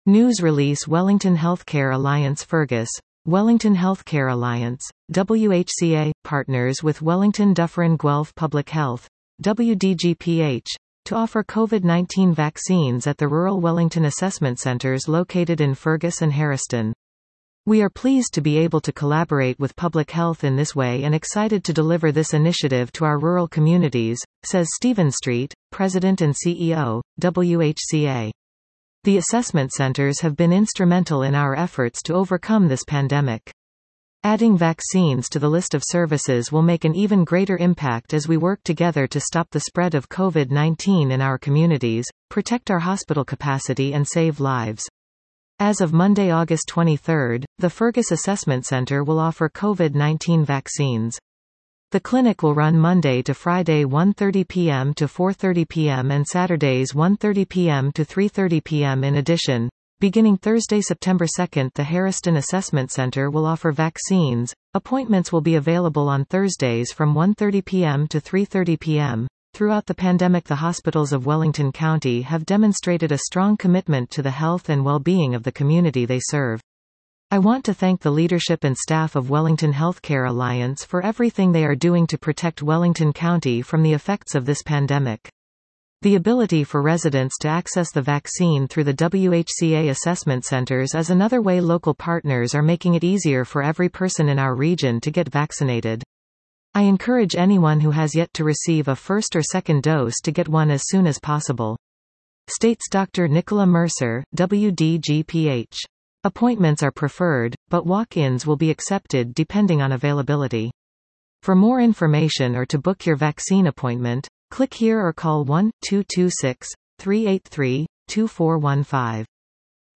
News release Wellington Healthcare Alliance Fergus. Wellington Healthcare Alliance, WHCA, partners with Wellington Dufferin Guelph Public Health, WDGPH, to offer COVID-19 vaccines at the rural Wellington assessment centres located in Fergus and Harriston. We are pleased to be able to collaborate with public health in this way and excited to deliver this initiative to our rural communities, says Stephen Street, President and CEO, WHCA. The assessment centers have been instrumental in our efforts to overcome this pandemic. Adding vaccines to the list of services will make an even greater impact as we work together to stop the spread of COVID-19 in our communities, protect our hospital capacity and save lives. As of Monday, August 23, the Fergus Assessment Center will offer COVID-19 vaccines. The clinic will run Monday to Friday 1:30 p.m. to 4:30 p.m. and Saturdays 1:30 p.m. to 3:30 p.m. In addition, beginning Thursday, September 2, the Harriston Assessment Center will offer vaccines. Appointments will be available on Thursdays from 1:30 p.m. to 3:30 p.m. Throughout the pandemic, the hospitals of Wellington County have demonstrated a strong commitment to the health and well-being of the community they serve. I want to thank the leadership and staff of Wellington Healthcare Alliance for everything they are doing to protect Wellington County from the effects of this pandemic. The ability for residents to access the vaccine through the WHCA assessment centers is another way local partners are making it easier for every person in our region to get vaccinated. I encourage anyone who has yet to receive a first or second dose to get one as soon as possible. States Dr. Nicola Mercer, WDGPH. Appointments are preferred, but walk-ins will be accepted depending on availability. For more information or to book your vaccine appointment, click here or call 1-226-383-2415.